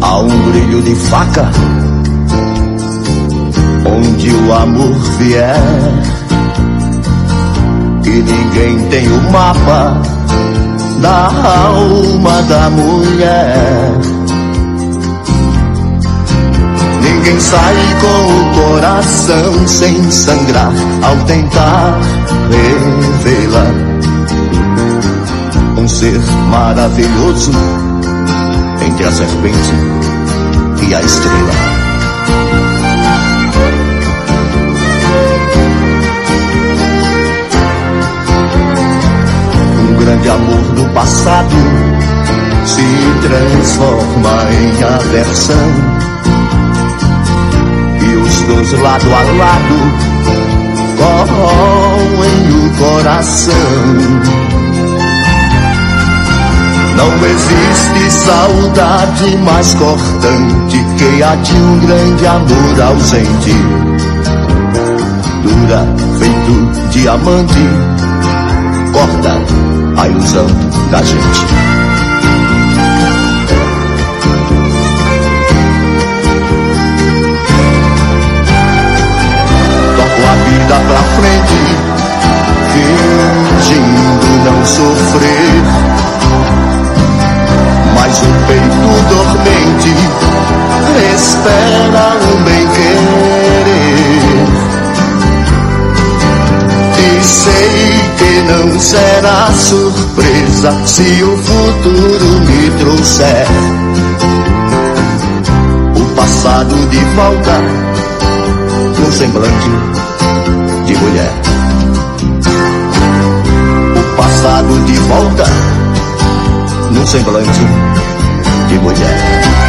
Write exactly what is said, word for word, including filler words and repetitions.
há um brilho de faca onde o amor vier, e ninguém tem o mapa da alma da mulher. Ninguém sai com o coração sem sangrar ao tentar revelar um ser maravilhoso entre a serpente e a estrela. Um grande amor do passado se transforma em aversão, e os dois lado a lado corroem o coração. Não existe saudade mais cortante que a de um grande amor ausente. Dura feito diamante, corta a ilusão da gente. Toco a vida pra frente, fingindo não sofrer, mas o peito dormente espera um bem-querer. E sei que não será surpresa se o futuro me trouxer o passado de volta num semblante de mulher. O passado de volta num semblante de mulher.